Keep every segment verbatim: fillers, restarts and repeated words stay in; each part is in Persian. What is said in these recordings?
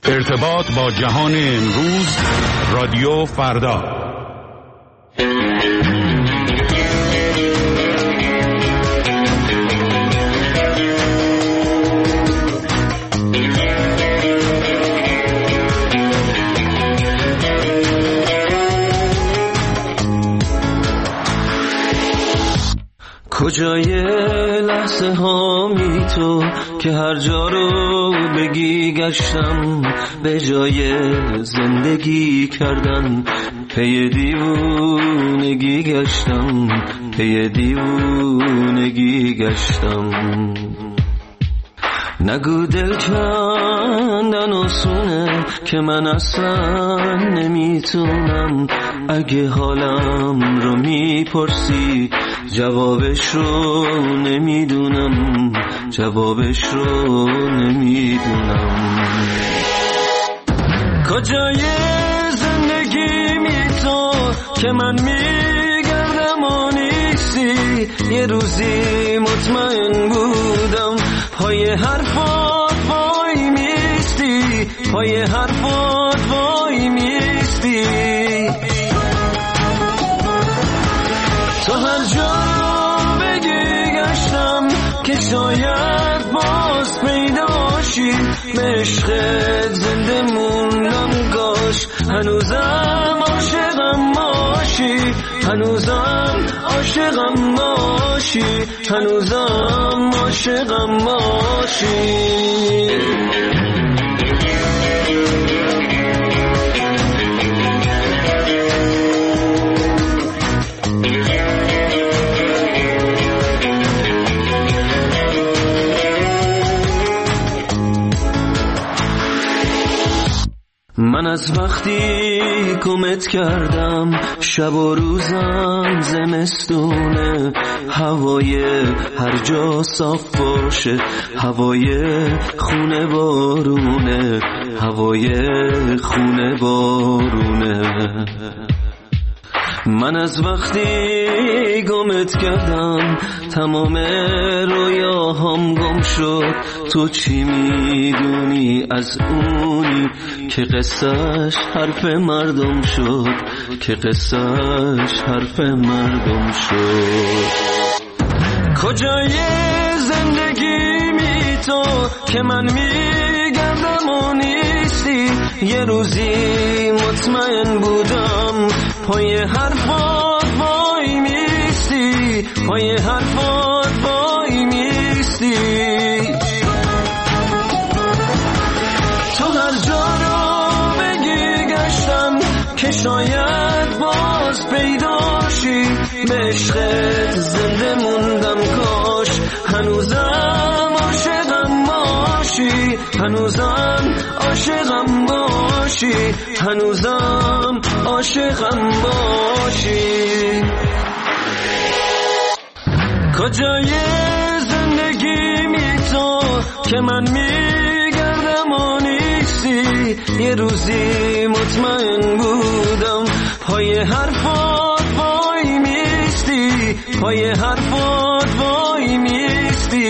ارتباط با جهان امروز، رادیو فردا. کجای لحظه هامی تو که هر جا رو بگی گشتم، به جای زندگی کردن پی دیوونگی گشتم، پی دیوونگی گشتم. نگو دل کندن آسونه که من اصلا نمیتونم. اگه حالم رو میپرسی جوابش رو نمیدونم، جوابش رو نمیدونم. کجای زندگی می تو که من میگردم و نیستی؟ یه روزی مطمئن بودم پای حرفات وای میستی، پای حرفات وای میستی. تو هر جا بگی گشتم که شاید باز پیداشی، به عشقت زنده موندم کاش هنوزم عاشقم باشی، هنوزم عاشقم باشی، هنوزم عاشقم باشی. من از وقتی کمت کردم شب و روزم زمستونه، هوای هر جا صاف باشه، هوای خونه بارونه، هوای خونه بارونه. من از وقتی گمت کردم تمام رویاهام گم شد. تو چی میدونی از اونی که قصهش حرف مردم شد، که قصهش حرف مردم شد. کجای زندگی می تو که من میگردم و نیستی؟ یه روزی مطمئن بودم پای حرفات وای میستی، پای حرفات وای میستی. تو هر جا رو بگی گشتم که شاید باز پیداشی، به عشقت زنده موندم کاش هنوزم عاشقم باشی، هنوزم عاشقم باشی، هنوزم عاشقم باشی. کجای زندگی می تو که من میگردم و نیستی؟ یه روزی مطمئن بودم پای حرفات وای میستی، پای حرفات وای میستی.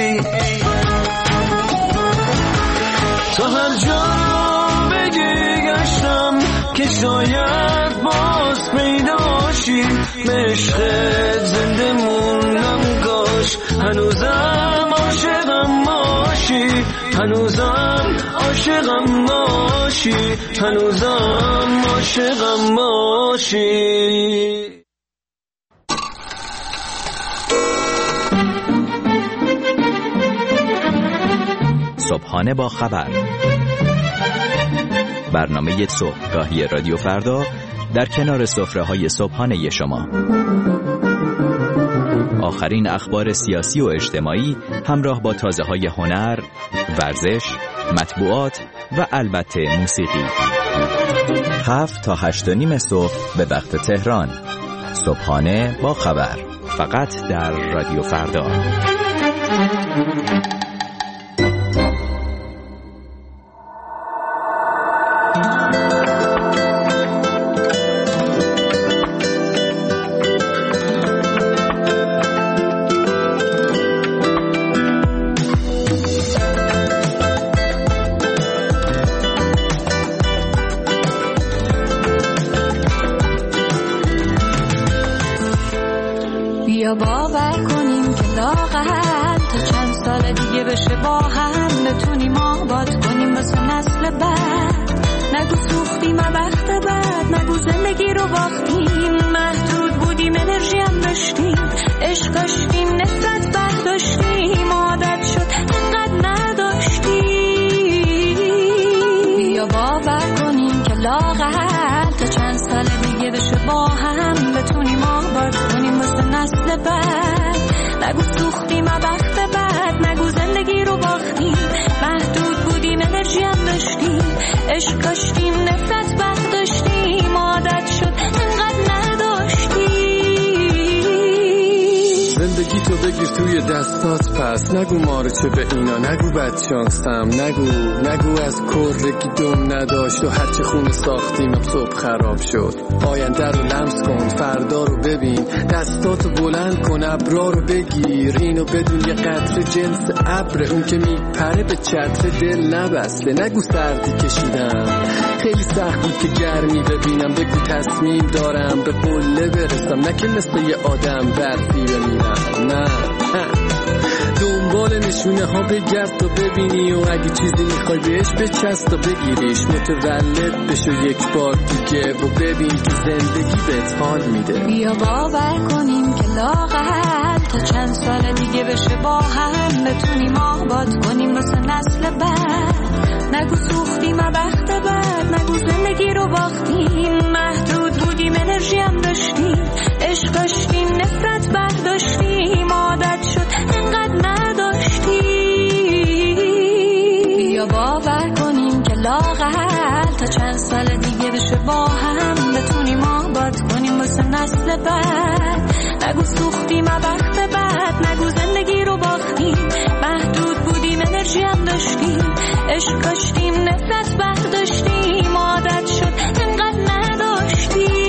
تو هر جا بگی گشتم که شاید باز پیداشی، به عشقت زنده موندم کاش هنوزم عاشقم باشی، هنوزم عاشقم باشی، هنوزم عاشقم باشی. صبحانه با خبر، برنامه صبحگاهی رادیو فردا در کنار سفره‌های صبحانه شما. آخرین اخبار سیاسی و اجتماعی همراه با تازه‌های هنر، ورزش، مطبوعات و البته موسیقی. هفت تا هشت و نیم صبح به وقت تهران. صبحانه با خبر، فقط در رادیو فردا. بشه با هم بتونیم آباد کنیم واسه نسل بعد. نگو سوختیم بخت بعد، نگو زندگی رو باختیم. محدود بودیم انرژی هم داشتیم، عشق داشتیم نفرت برداشتیم. عادت شد اینقدر نداشتیم. بیا باور کنیم که لااقل تا چند سال دیگه بشه با هم بتونیم آباد کنیم واسه نسل بعد. نگو سوختیم بخت بعد، نگو زندگی رو باختیم. محدود بودیم انرژی هم داشتیم، عشق داشتیم نفرت برداشتیم. عادت شد اینقدر نداشتیم. زندگی تو بگیر توی دستات پس، نگو مارچه به اینا، نگو بدشانسم، نگو نگو از کرگی دم نداشت و هرچه خونه ساختیم اب صبح خراب شد. آینده رو لمس کن، فردا رو ببین، دستاتو بلند کن، ابرا رو بگیر. اینو بدون یه قطره جنس ابر، اون که میپره به چتر دل نبسته. نگو سردی کشیدم، خیلی سخت بود که گرمی ببینم. بگو تصمیم دارم به قله برسم، نه که مثل یه آدم برفی بمیرم. نه دنبال نشونه ها بگرد تا ببینی، و اگه چیزی میخوای بهش بچست تا بگیریش. متولد بشو یک بار دیگه و ببین که زندگی بهت حال میده. بیا باور کنیم که لااقل تا چند سال دیگه بشه با هم بتونیم آباد کنیم واسه نسل بعد. نگو سوختیم بخت بعد، نگو زندگی رو باختیم. محدود بودیم انرژی هم داشتیم، عشق داشتیم نفرت برداشتیم. عادت شد اینقدر نداشتیم. بیا باور کنیم که لااقل تا چند سال دیگه بشه با هم بتونیم آباد کنیم واسه نسل بعد. نگو سوختیم بخت بعد، نگو زندگی رو باختیم. محدود بودیم انرژی هم داشتیم، عشق داشتیم نفرت برداشتیم. عادت شد اینقدر نداشتیم.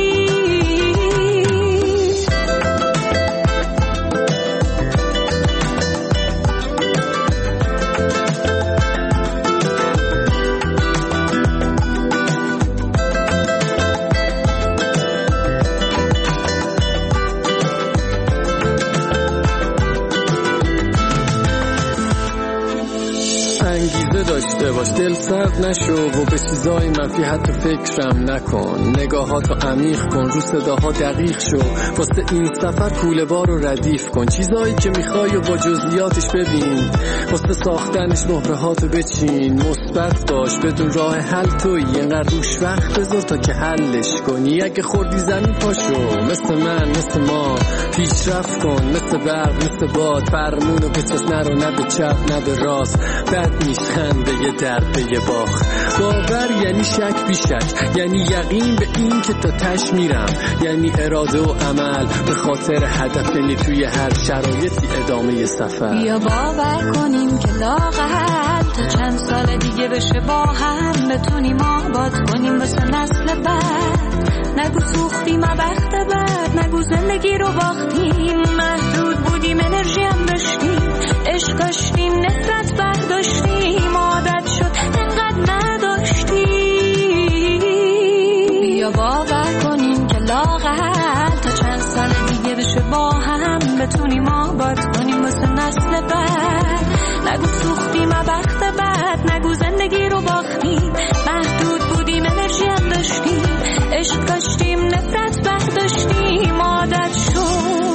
انگیزه داشته باش، دل سرد نشو و به چیزای منفی حتی فکرم نکن. نگاهاتو عمیق کن، رو صداها دقیق شو. واسه این سفر کوله بار رو ردیف کن. چیزایی که میخوای و با جزئیاتش ببین. واسه ساختنش مهره هاتو بچین. مثبت باش، بدون راه حل تویی. اینقدر روش وقت بذار تا که حلش کنی. اگه خوردی زمین پاشو، مثل من مثل ما پیشرفت کن. مثل برق مثل باد، فرمونو به چست نرو، نه به چپ نه به راست. بد نیست خنده یه درد به یه باخت. باور یعنی شک بی شک، یعنی یقین به این که تا تش میرم. یعنی اراده و عمل به خاطر هدف، یعنی توی هر شرایطی ادامه سفر. بیا باور کنیم که لااقل تا چند سال دیگه بشه با هم بتونیم آباد کنیم واسه نسل بعد. نگو سوختیم بخت بعد، نگو زندگی رو باختیم. محدود بودیم انرژی هم داشتیم، عشق داشتیم نفرت برداشتیم. عادت شد اینقدر نداشتیم. بیا باور کنیم که لااقل تا چند سال دیگه بشه با هم بتونیم آباد کنیم واسه نسل بعد. نگو سوختیم بخت بعد، نگو زندگی رو باختیم. محدود بودیم انرژی هم داشتیم، عشق داشتیم نفرت برداشتیم. عادت شد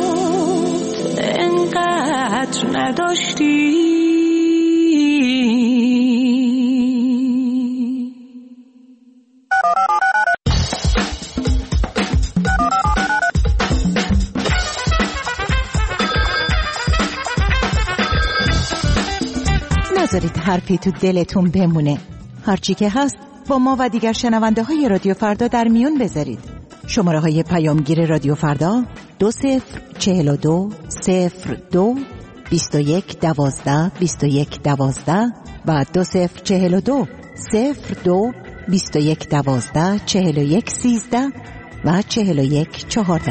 اینقدر نداشتیم. نذارید حرفی تو دلتون بمونه. هرچی که هست با ما و دیگر شنونده های رادیو فردا در میون بذارید. شماره های پیامگیر رادیو فردا دو صفر چهل و دو صفر دو بیست و یک دوازده بیست و یک دوازده و دو صفر چهل و دو صفر دو بیست و یک دوازده چهل و یک سیزده و چهل و یک چهارده.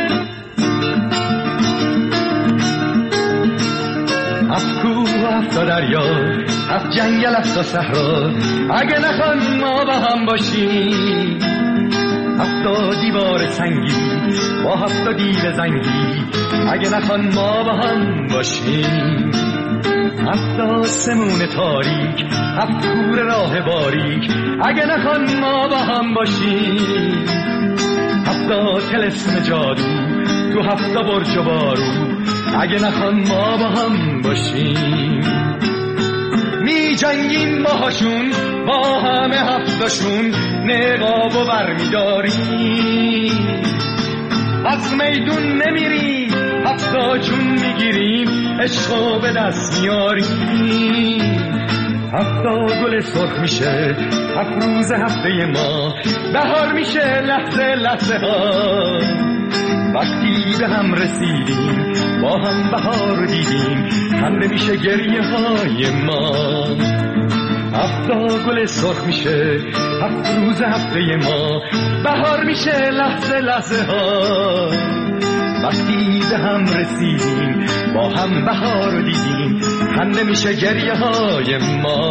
از کوه افتاده دریا، هفت جنگل هفت صحرا، اگه نخوان ما با هم باشیم. هفت دیوار سنگی با هفت دیو زنگی، اگه نخوان ما با هم باشیم. هفت آسمون تاریک، هفت کوره راه باریک، اگه نخوان ما با هم باشیم. هفت طلسم جادو تو هفت برج و بارو، اگه نخوان ما با هم باشیم. می جنگیم باهاشون با همه هفتاشون، نقاب و بر می داریم. از میدون نمیریم، هفتا جون میگیریم، عشقو به دست میاریم. هفتا گل سرخ میشه هفت روز هفته ما، بهار میشه لحظه لحظه ها. وقتی به هم رسیدیم با هم بهار دیدیم، خنده میشه گریه های ما. هفتا گل سرخ میشه هفت روز هفته ما، بهار میشه لحظه لحظه ها. وقتی به هم رسیدیم با هم بهار دیدیم، خنده میشه گریه های ما.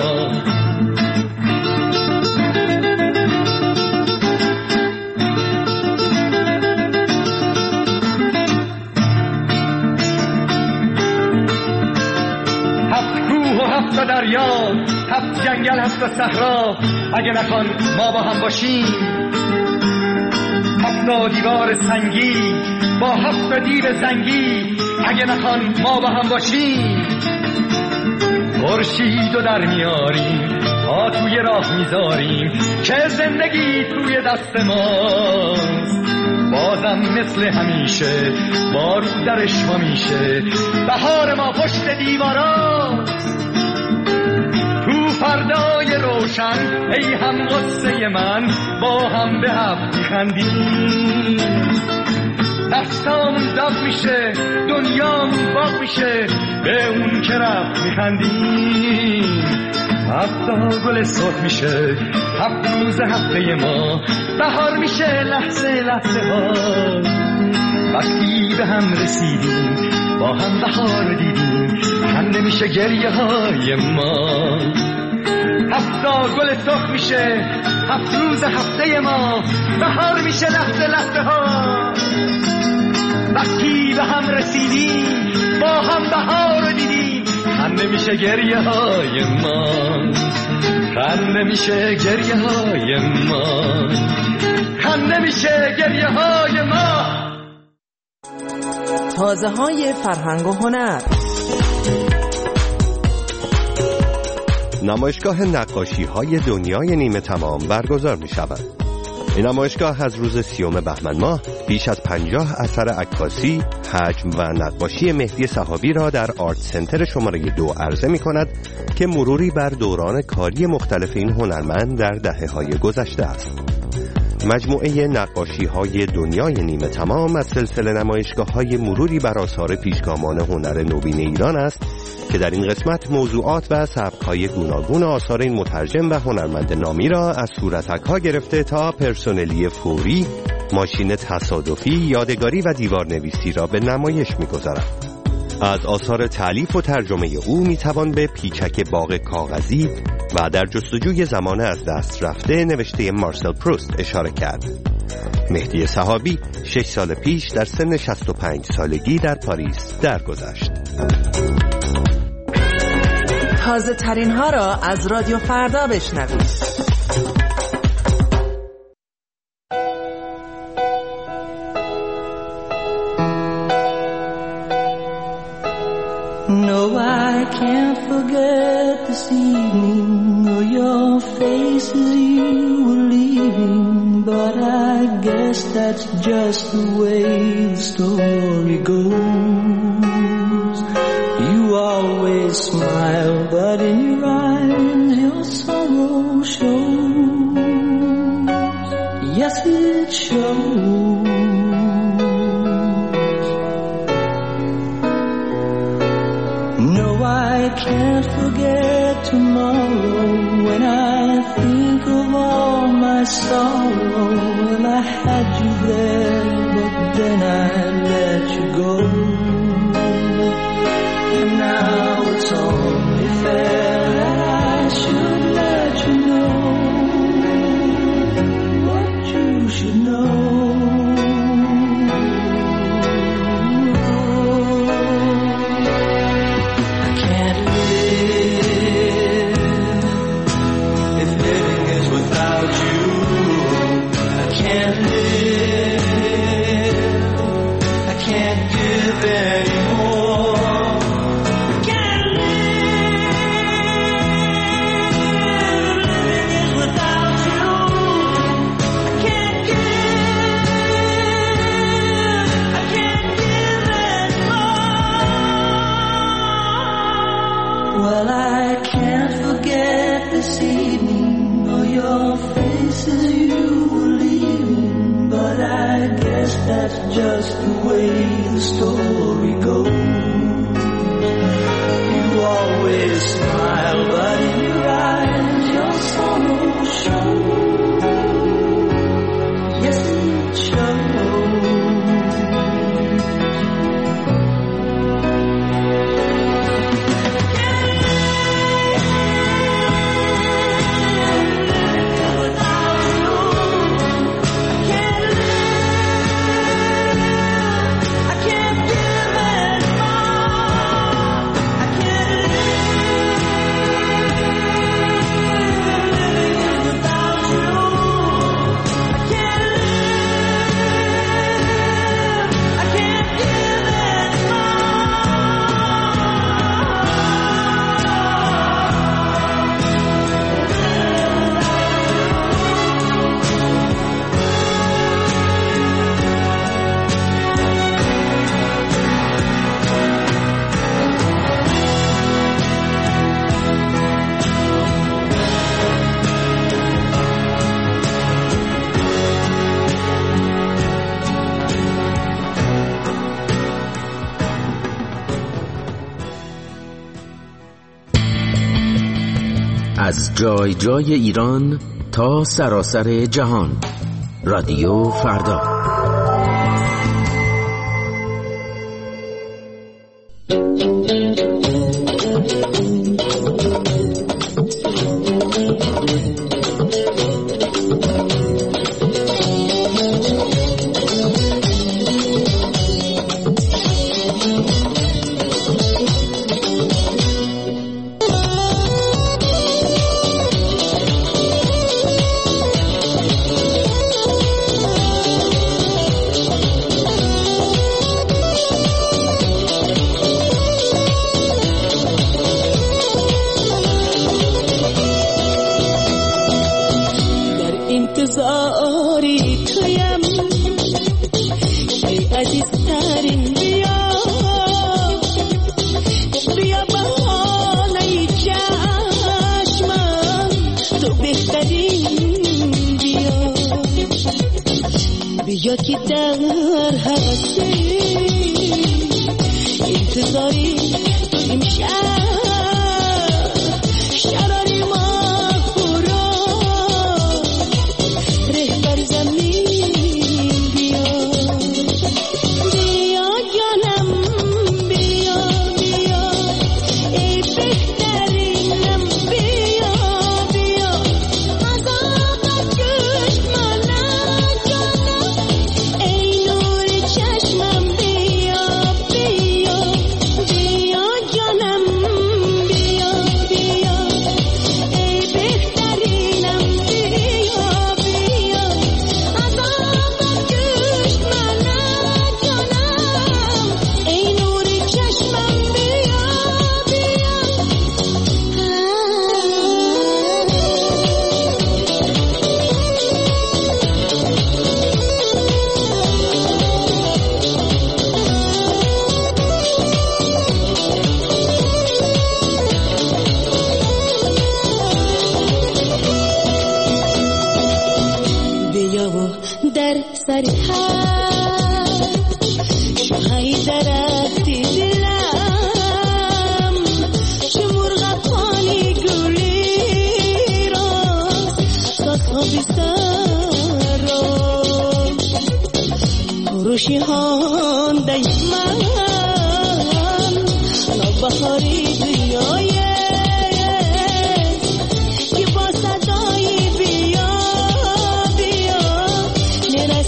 هفت کوه و هفت دریا، هفت جنگل هفت صحرا، اگه نخوان ما با هم باشیم. هفت دیوار سنگی با هفت دیو زنگی، اگه نخوان ما با هم باشیم. خورشید و در میاریم، پا توی راه میذاریم، که زندگی توی دست ماست. بازم مثل همیشه بارو درش ما میشه، بهار ما پشت دیواراست. تو فردای روشن ای هم غصه من، با هم به هم میخندیم. دستامون داغ میشه، دنیامون باغ میشه، به اون که رفت میخندیم. هفتا گل سرخ میشه هفت روز هفته ما، بهار میشه لحظه لحظه ها. وقتی به هم رسیدیم با هم بهار دیدیم، خنده میشه گریه های ما. هفتا گل سرخ میشه هفت روز هفته ما، بهار میشه لحظه لحظه ها. وقتی به هم رسیدیم با هم بهار دیدیم، خنده میشه گریه های ما. خنده میشه گریه های ما، خنده میشه گریه های ما. تازه های فرهنگ و هنر. نمایشگاه نقاشی های دنیای نیمه تمام برگزار می شود. این نمایشگاه از روز سیوم بهمن ماه بیش از پنجاه اثر عکاسی، حجم و نقاشی مهدی صحابی را در آرت سنتر شماره دو عرضه می کند که مروری بر دوران کاری مختلف این هنرمند در دهه‌های گذشته است. مجموعه نقاشی های دنیای نیمه تمام از سلسله نمایشگاه های مروری بر آثار پیشگامان هنر نوین ایران است که در این قسمت موضوعات و سبک‌های گوناگون آثار این مترجم و هنرمند نامی را از صورتک‌ها گرفته تا پرسنلی فوری، ماشین تصادفی، یادگاری و دیوارنویسی را به نمایش می‌گذارد. از آثار تألیف و ترجمه او میتوان به پیچک باغ کاغذی و در جستجوی زمان از دست رفته نوشته مارسل پروست اشاره کرد. مهدی صحابی شش سال پیش در سن شصت و پنج سالگی در پاریس درگذشت. تازه ترین ها را از رادیو فردا بشنوید. No, I can't forget this evening or your face as you were leaving, but I guess that's just the way the story goes. You always smile, but in your eyes your sorrow shows. Yes, it shows. I can't forget tomorrow when I think of all my sorrow. Well, I had you there, but then I let you go. And now it's only fair should know. I can't live if living is without you. I can't live, I can't give anymore. I can't live, living is without you. I can't give, I can't give anymore. Well, I can't forget this evening or your faces you were leaving, but I guess that's just the way the story goes. You always smile, but in your eyes your sorrow shows. Yes, it shows. از جای جای ایران تا سراسر جهان، رادیو فردا. بیا که در حوثی انتظاری امشب شراری ما خورا رهبر زمین بیا بیا جانم بیا بیا ای بهترینم بیا بیا از آب گوش منم جانم ای نور چشمم بیا بیا بیا جانم بیا بیا ای بهترینم بیا بیا از آب گوش منم جانم ای نور چشمم بیا بیا و در سر حد شاهی درختی دلم چه مرغ پانی گلی راست ساخابی سر راست خروشی هان دیمن نوبهاری بیایه که با صدای بیا بیا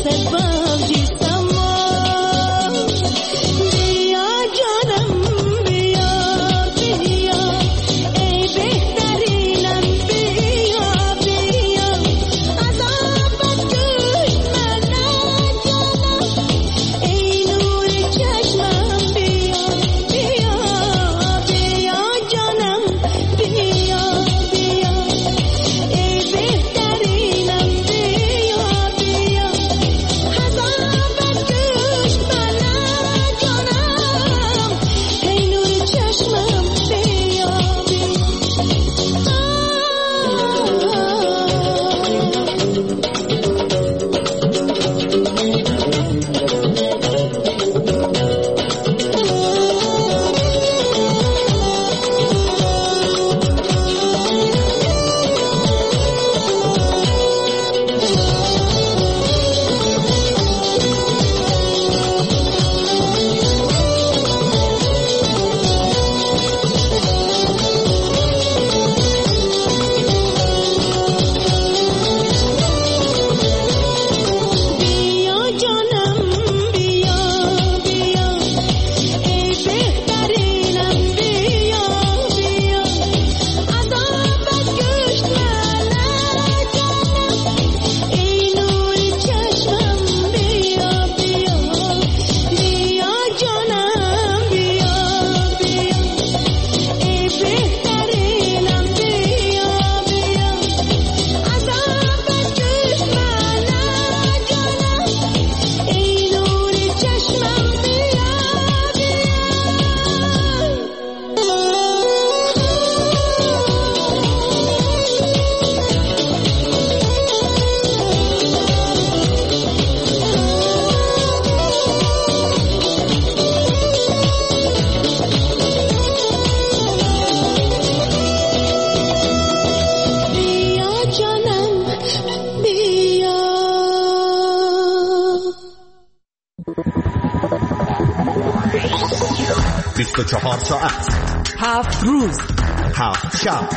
بیست و چهار ساعت، هفت روز، هفت شب،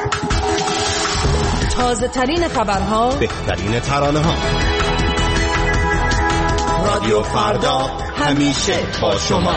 تازه ترین خبرها، بهترین ترانه ها. رادیو فردا همیشه با شما.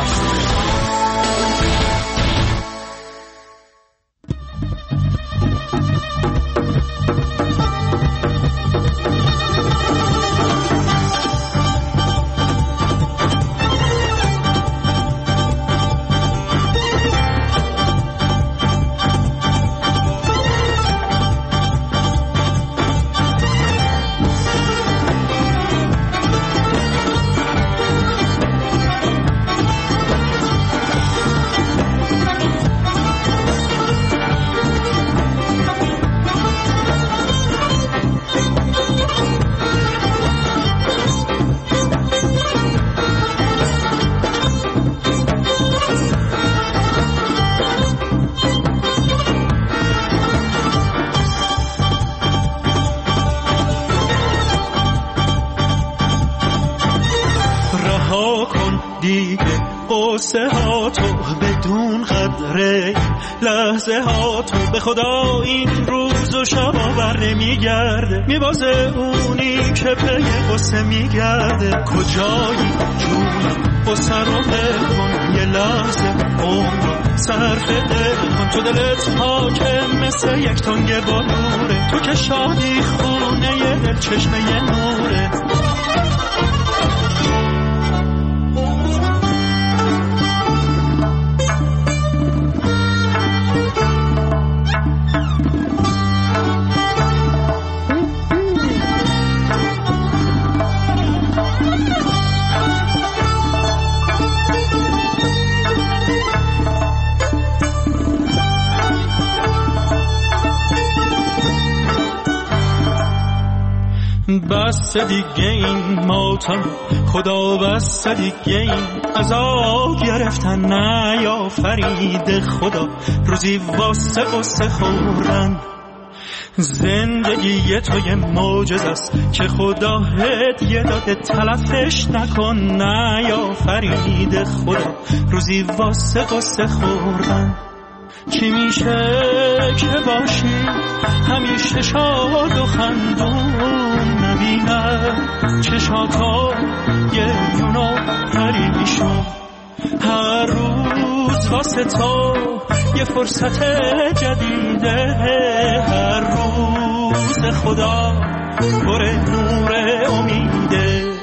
قصه ها تو بدون قدره، لحظه ها تو به خدا این روز و شب آور نمیگرده، میبازه اونی که پی قصه میگرده. کجایی جونم قصه رو دل کن، یه لحظه عمر رو صرف دل کن. تو دلت حاکم مثل یک تنگ بلوره، تو که شادی خونه یه دل چشمه یه نوره. بس دیگه این ماتم خدا، بس دیگه این عذاب گرفتن نیافرید خدا. روزی واسه قصه خوردن زندگی تو یه معجزه است که خدا هدیه داده، تلفش نکن نیافرید خدا. روزی واسه قصه خوردن چی میشه که باشی همیشه شاد و خندون، ببینم چشاتا یه یونو پریشون. هر روز واسه تو یه فرصت جدیده، هر روز خدا پر نور امیده.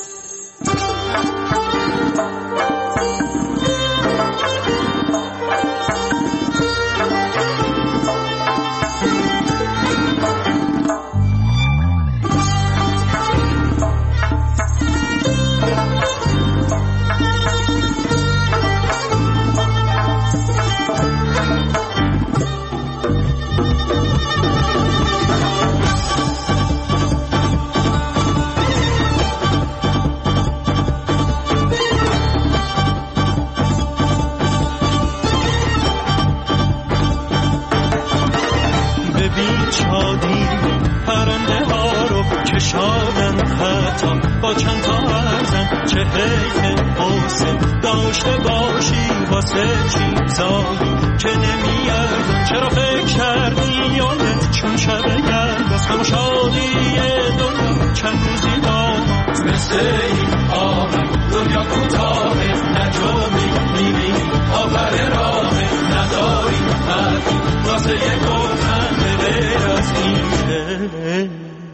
با چند تا ارزن چه حیف حسن داشته باشی واسه چیزایی که نمیارزن. چرا فکر کردی یادت چون شب گرد از همه شادی دنیا چند روزی داد مثل این آمد دنیا کوتاه نجومی میبینی آبر راه نداری حرفی واسه یه گفتن ببیر از این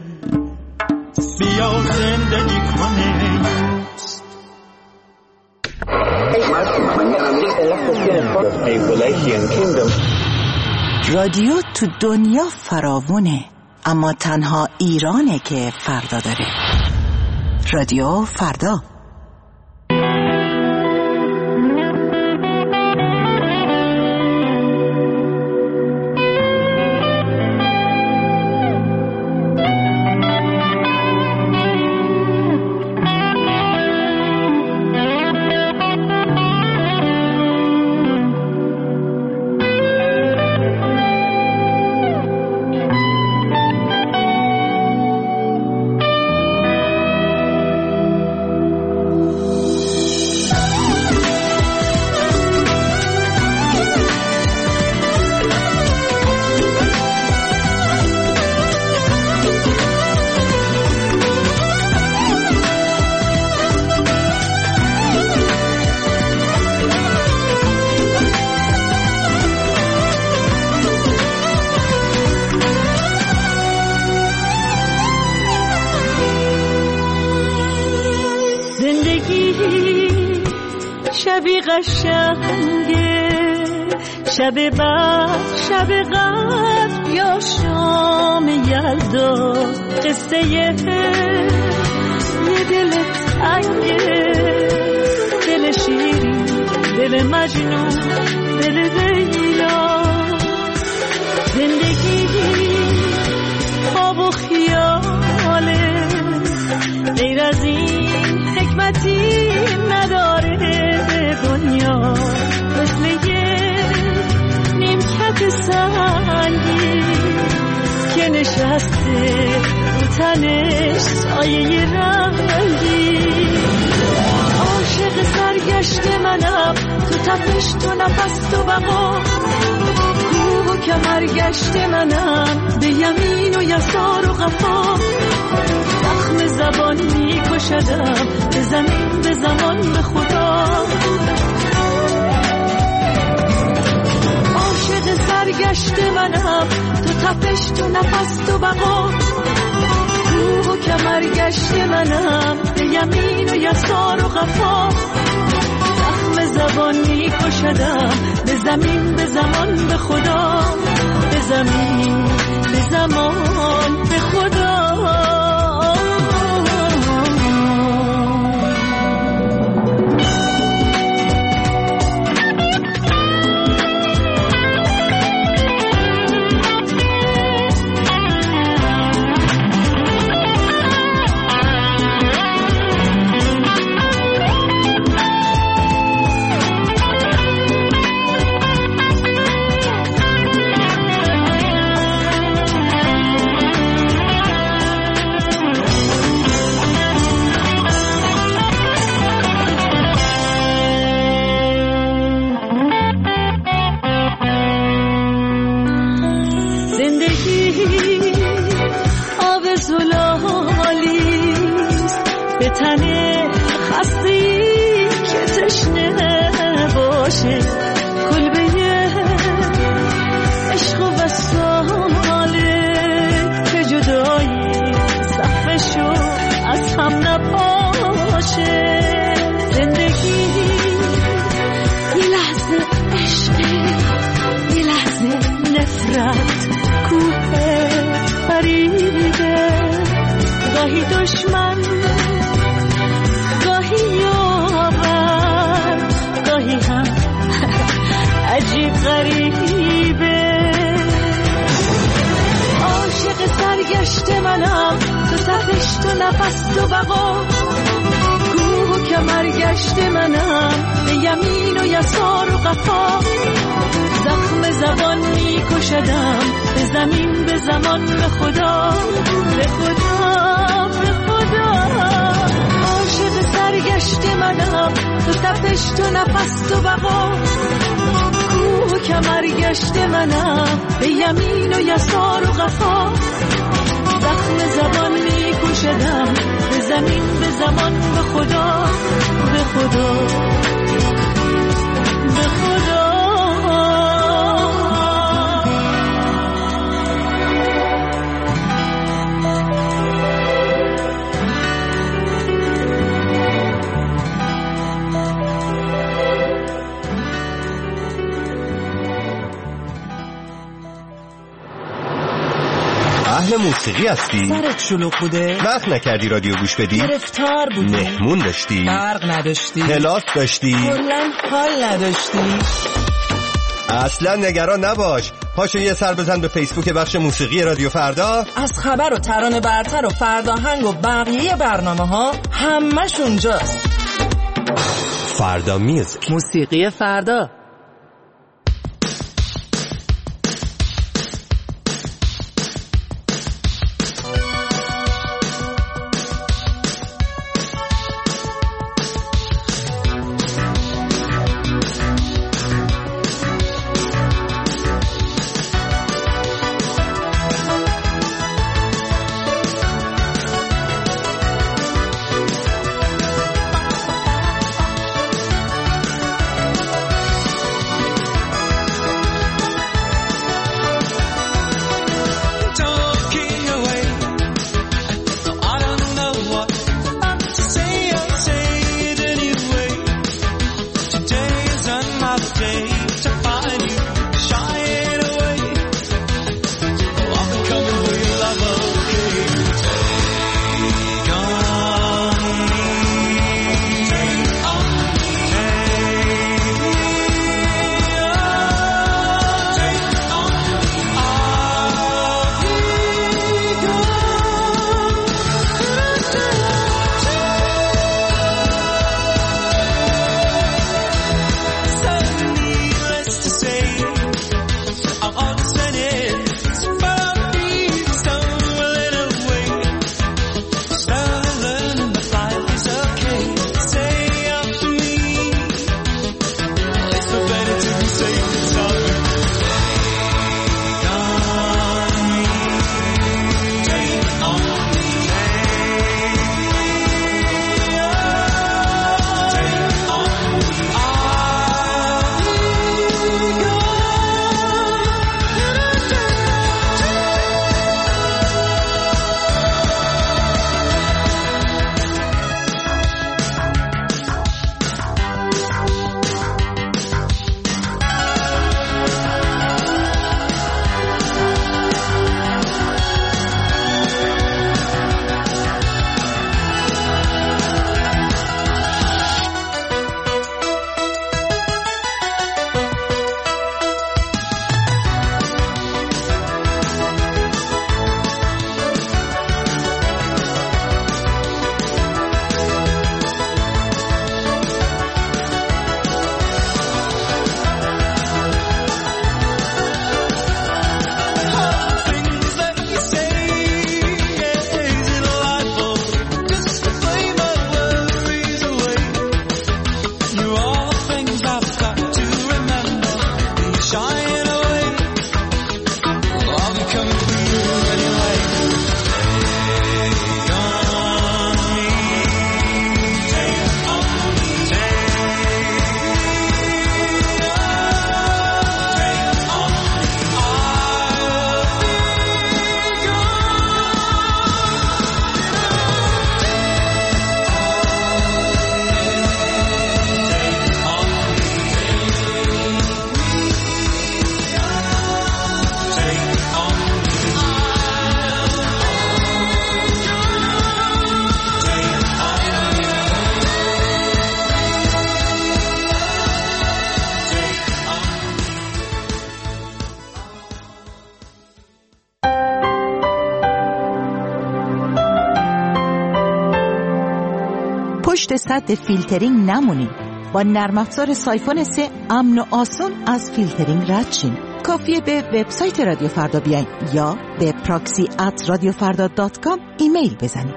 بیا زندگی کنه. رادیو تو دنیا فراوونه، اما تنها ایرانه که فردا داره. رادیو فردا. شبی قشنگه، شب بعد شب قدر یا شام یلدا، قصه یه دل تنگه، دل شیری، دل مجنون، دل لیلا. زندگی خواب و خیاله، غیر از این حکمتی نداره دنیا. مثل یه نیمکت سنگی که نشسته رو تنش سایه رنگی. عاشق سرگشت منم، تو تپش، تو نفس، تو بقا. کوه و کمرگشت منم، به یمین و یسار و قفا. زخم زبان میکشدم، به زمین، به زمان، به خدا. عاشق سرگشت منم، تو تپش، تو نفس، تو بقا. کوه و کمرگشت منم، به یمین و یسار و قفا. زخم زبان میکشدم، به زمین، به زمان، به خدا. به زمین، به زمان، به خدا. های خسته‌ای که تشنه باشه کلبه عشق و وصاله که جدایی صفشو از هم نپاشه. زندگی یه لحظه عشقه، یه لحظه نفرت، کوه فریده، گاهی دشمن، گاهی یاور، گاهی هم عجیب غریبه. عاشق سرگشت منم، تو تپش، تو نفس، تو بقا، کوه و کمر گشت منم، به یمین و یسار و قفا. زخم زبان می کشدم، به زمین، به زمان، به خدا، به خدا، به خدا. عاشق سرگشت منم، تو تپش، تو نفس، تو بقا، کوه و کمر گشت منم، به یمین و یسار و قفا. زخم زبان می کشدم، به زمین، به زمان، به خدا، به خدا، به خدا. اهل موسیقی هستی؟ سرت شلوغ بوده؟ وقت نکردی رادیو گوش بدی؟ گرفتار بودی؟ مهمون داشتی؟ برق نداشتی؟ کلاس داشتی؟ کلن حال نداشتی؟ اصلا نگران نباش، پاشو یه سر بزن به فیسبوک بخش موسیقی رادیو فردا. از خبر و ترانه برتر و فرداهنگ و بقیه برنامه ها همش اونجاست. فردا میوزیک، موسیقی فردا. پشت سد فیلترینگ نمونید. با نرم افزار سایفون سه امن و آسون از فیلترینگ رد شین. کافیه به وبسایت رادیو فردا بیاین یا به پراکسی ات رادیو فردا دات کام ایمیل بزنید.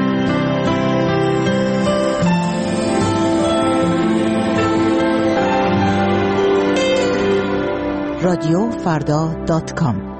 رادیو فردا دات کام.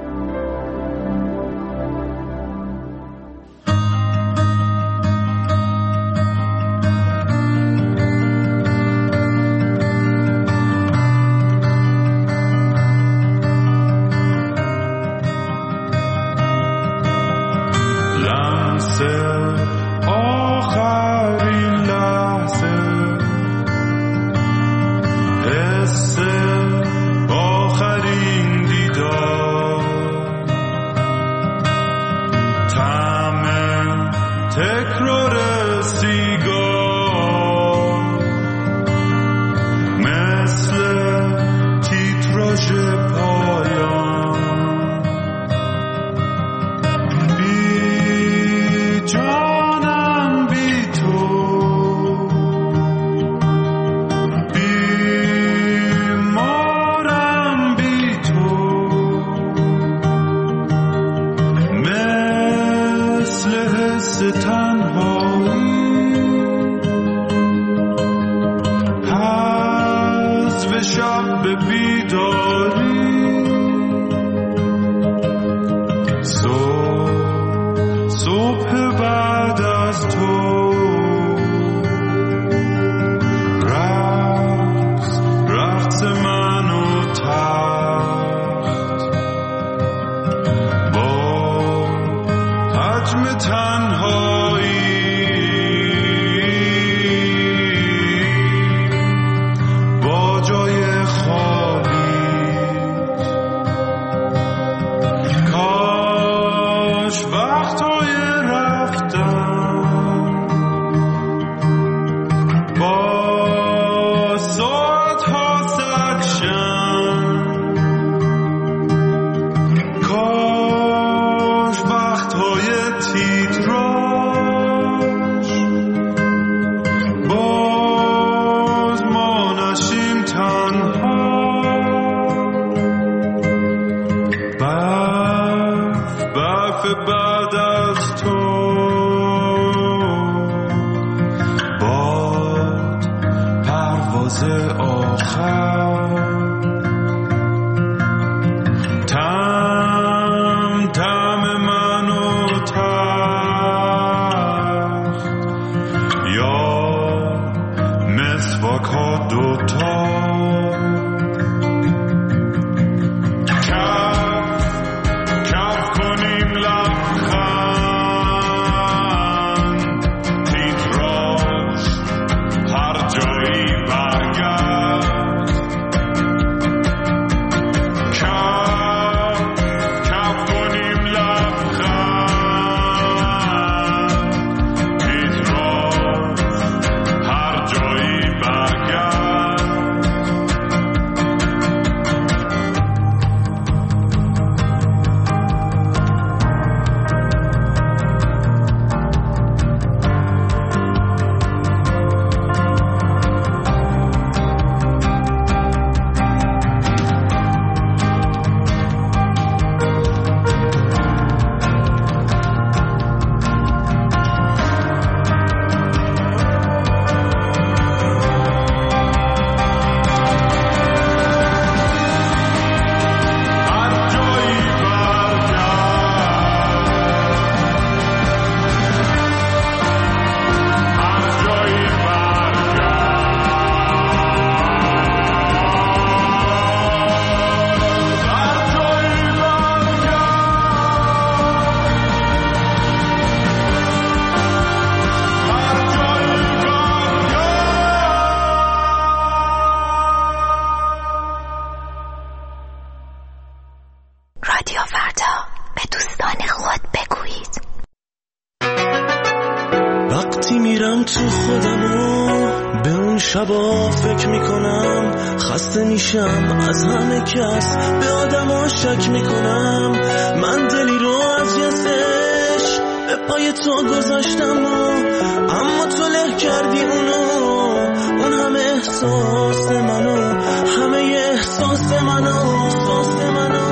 شبا فکر میکنم خسته میشم از همه کس به آدم ها شک میکنم من دلی رو از یه عشق به پای تو گذاشتم و اما تو له کردی اونو، اون همه احساس منو، همه احساس منو، احساس منو.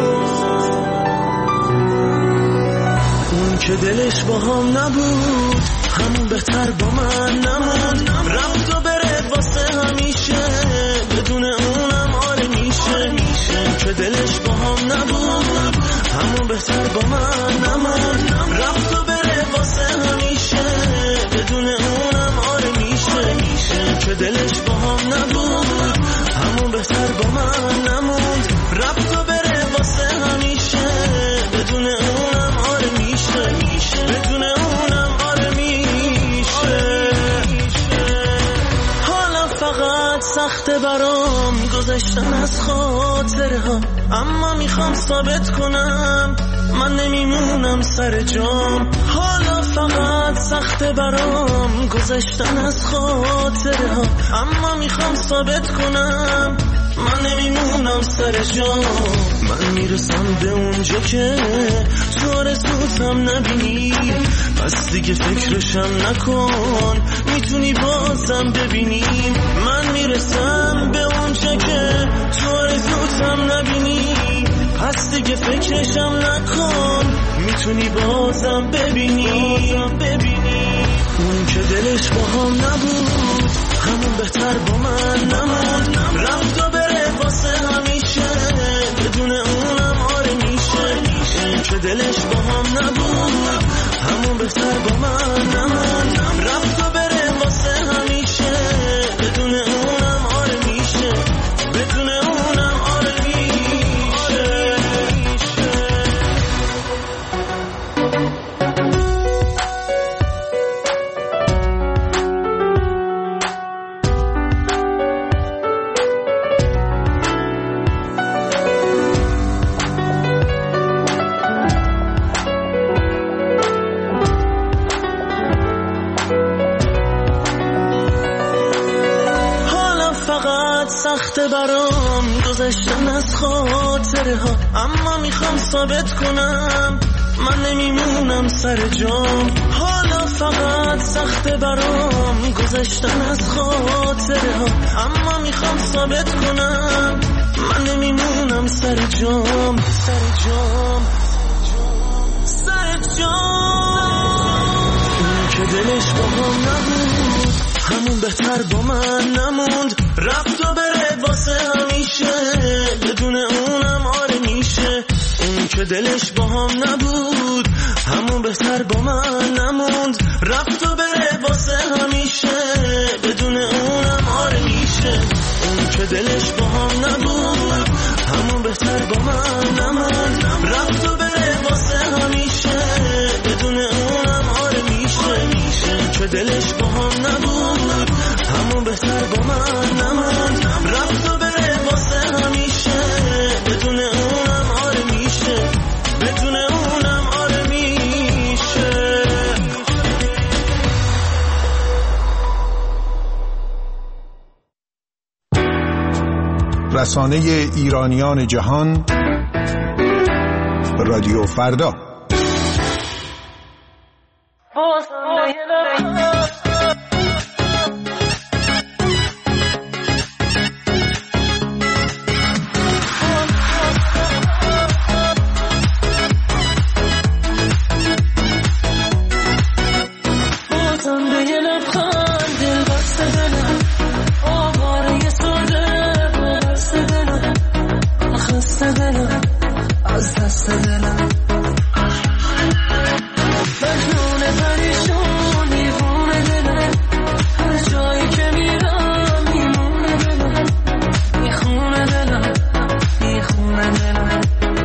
اون که دلش با هم نبود همون بهتر با من نموند، رفت و بره واسه همیشه، بدون اونم آره میشه. اون که دلش با هم نبود همون بهتر با من نموند، رفت و بره واسه همیشه، بدون اونم آره میشه. اون که دلش با هم نبود همون بهتر با من نموند، رفت و بره واسه همیشه، بدون اونم آره میشه، بدون اونم آره میشه. حالا فقط سخته برام گذشتن از خاطره ها، اما میخوام ثابت کنم من نمیمونم سر جام. حالا فقط سخته برام گذشتن از خاطره ها، اما میخوام ثابت کنم من نمیمونم سر جام. من میرسم به اونجا که تو آرزوتم نبینی، پس دیگه فکرشم نکن، میتونی بازم ببینی. من میرسم به اونجا که تو آرزوتم نبینی، پس دیگه فکرشم نکن، میتونی بازم ببینی. اون که دلش با هم نبود همون بهتر با من نموند، رفت و بره واسه همیشه، بدون اونم آره میشه. اون که دلش با هم نبود همون بهتر با من نموند، رفت و بره واسه همیشه، بدون اونم آره میشه، بدون اونم آره میشه. سخته برام گذشتن از خاطره ها، اما میخوام ثابت کنم من نمیمونم سر جام. حالا فقط سخته برام گذشتن از خاطره ها، اما میخوام ثابت کنم من نمیمونم سر جام، سر جام، سر جام. اون که دلش با هم نبود همون بهتر با من نموند، رفت و بره واسه همیشه، بدون اونم آره میشه. اون که دلش با هم نبود همون بهتر با من نموند، رفت و بره واسه همیشه، بدون اونم آره میشه. اون که دلش با هم نبود همون بهتر با من نموند، رفت و بره واسه همیشه، بدون اونم آره میشه. اون که دلش با هم نبود همون بهتر با من نموند، رفت و بره واسه همیشه، بدون اونم آره میشه، بدون اونم آره میشه. رسانه ایرانیان جهان، رادیو فردا. از دست دلم مجنون پریشون دیوونه دلم، هر جایی که میرم میمونه دلم، میخونه دلم، میخونه دلم.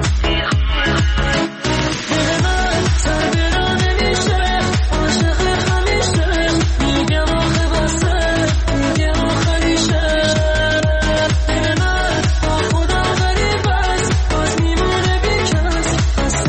دل من تربیرا نمیشه، عاشق همیشه، میگم آخه واسه، میگم آخه میشه. دل من با خدا غریب است، باز میمونه بیکس،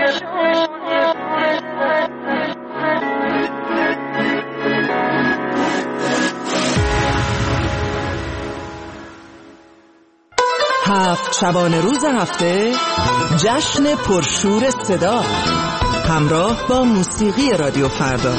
هفت شبانه روز هفته جشن پرشور صدا همراه با موسیقی رادیو فردا.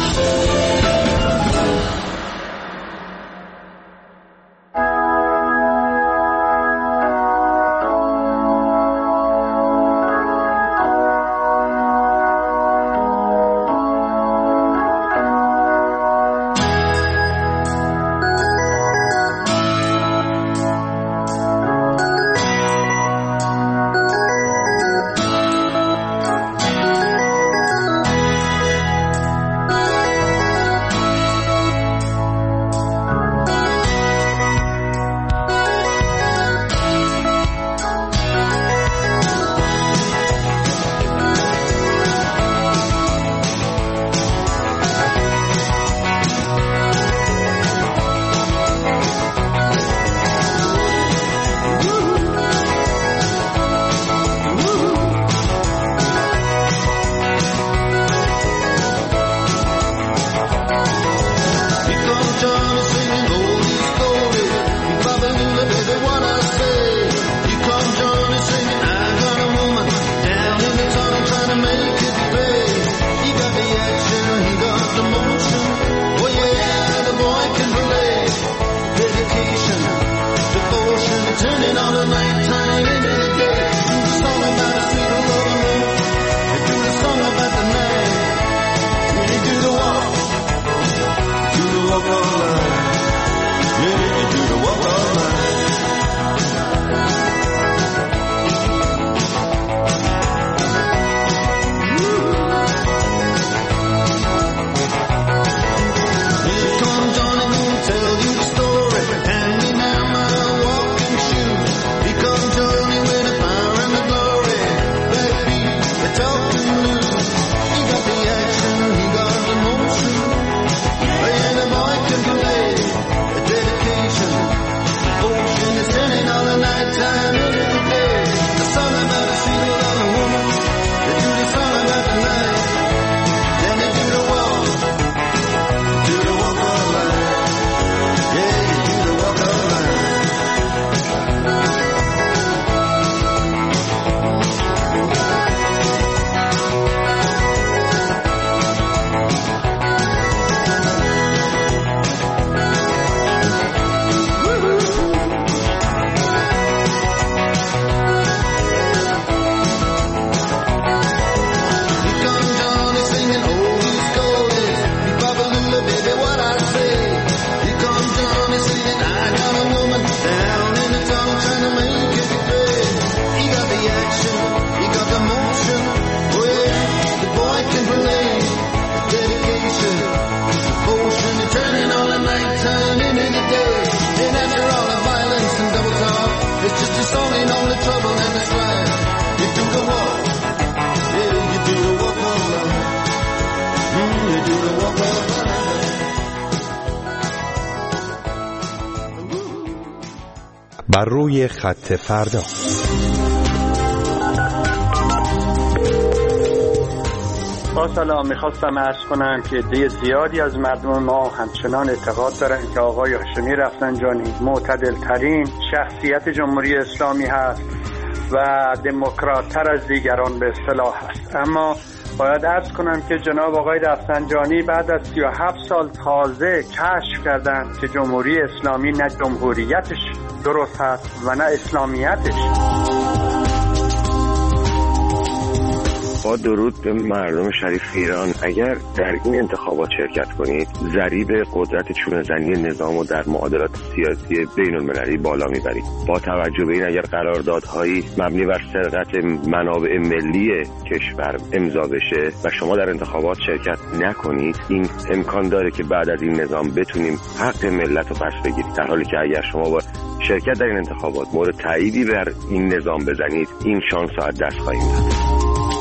بر روی خط فردا. با سلام، میخواستم عرض کنم که عده زیادی از مردم ما همچنان اعتقاد دارند که آقای هاشمی رفسنجانی معتدل ترین شخصیت جمهوری اسلامی هست و دموکرات تر از دیگران به اصطلاح هست. اما باید عرض کنم که جناب آقای رفسنجانی بعد از سی و هفت سال تازه کشف کردند که جمهوری اسلامی نه جمهوریتش درست هست و نه اسلامیتش. با درود به مردم شریف ایران، اگر در این انتخابات شرکت کنید ضریب قدرت چونه‌زنی نظام و در معادلات سیاسی بین المللی بالا میبرید. با توجه به این اگر قراردادهایی مبنی بر سرقت منابع ملی کشور امضا بشه و شما در انتخابات شرکت نکنید، این امکان داره که بعد از این نظام بتونیم حق ملت رو پس بگیرید، در حالی که اگر شما با شرکت در این انتخابات مورد تاییدی بر این نظام بزنید این شانس رو از دست خواهیم داد.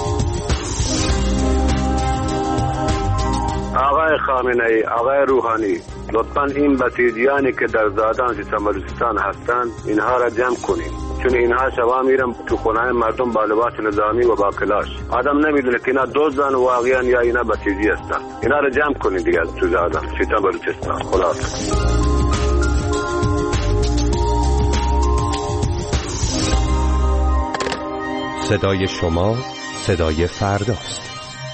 آقای خامنه‌ای، آقای روحانی، لطفاً این بسیجیانی که در زادان سیستان بلوچستان هستند اینها را جمع کنید، چون اینها شبا میرن تو خونه مردم با لباس نظامی و با کلاش. آدم نمیدونه که اینا دزدن واقعا یا اینا بسیجی هستن. اینا رو جمع کنید دیگه تو زادن شتا بلوچستان. خدا صدای شما صدای فرداست.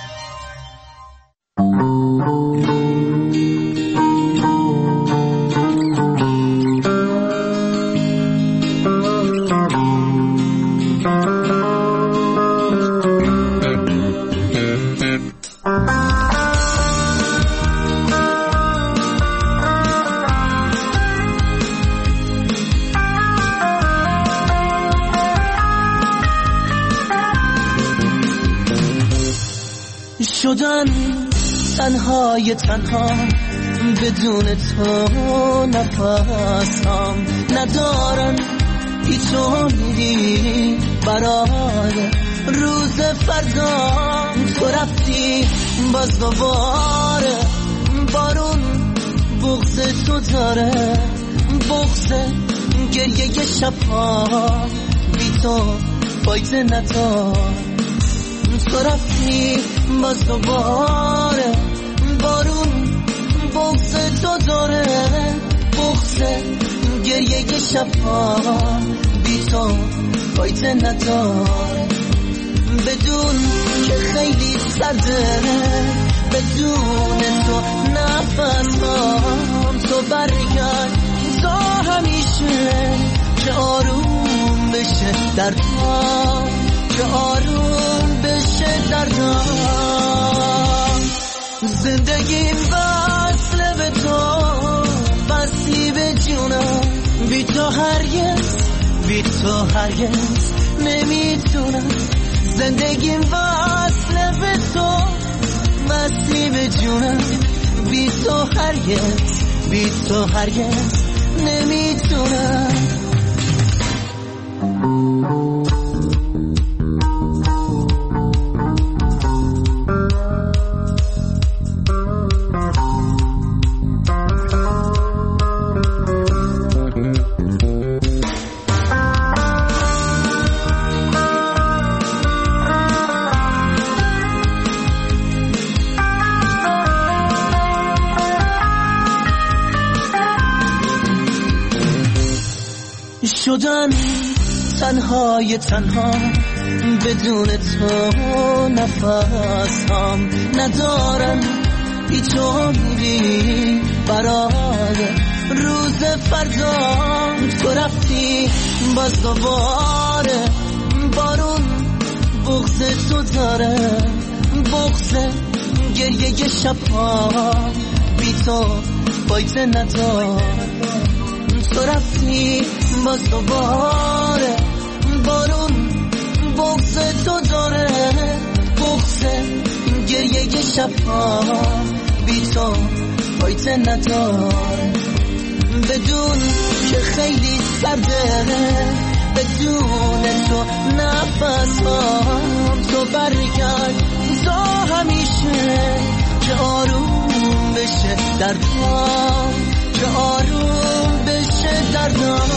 شدن تنهای تنها بدون تو نفسم ندارن هیچ امیدی برای روز فردا. تو رفتی باز دوباره بارون بغض تو داره، بغض گریه شبها بی تو فایده نداره. تو رفتی باز دوباره بارون بغض تو داره، بغض گریه شبها بی تو فایده نداره. بدون که خیلی سرده بدون تو نفسم، تو برگرد تا همیشه که آروم بشه دردم، که آروم بشه دردم. زندگیم وصله به تو، بستی به جونم، بی تو هرگز بی تو هرگز نمیتونم. زندگیم وصله به تو، بستی به جونم، بی تو هرگز بی تو هرگز نمیتونم. شدن تنهای تنها بدون تو نفسم ندارم هیچ امیدی برای روز فردا. تو رفتی باز دوباره بارون بغض تو داره، بغض گریه شبها بی تو فایده نداره. تو رفتی باز دوباره بارون بغض تو داره، بغض گریه شبها بی تو فایده نداره. بدون که خیلی سرده بدون تو نفسم، تو برگرد تا همیشه که آروم بشه دردم، که آروم بشه دردم.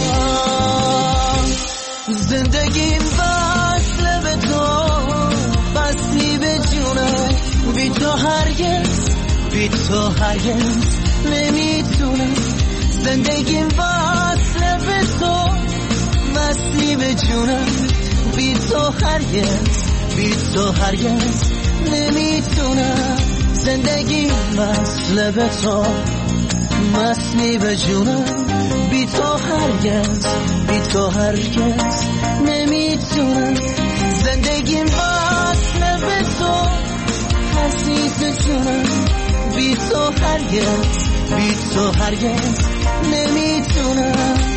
زندگیم وصله به تو، بستی به جونم، بی تو هرگز بی تو هرگز نمیتونم. زندگیم وصله به تو، بستی به جونم، بی تو هرگز بی تو هرگز نمیتونم. زندگیم وصله به تو، مستی به جونم، بی تو هرگز بی تو هرگز نمیتونم. زندگیم وصله به تو، عزیز جونم، بی تو هرگز بی تو هرگز نمیتونم.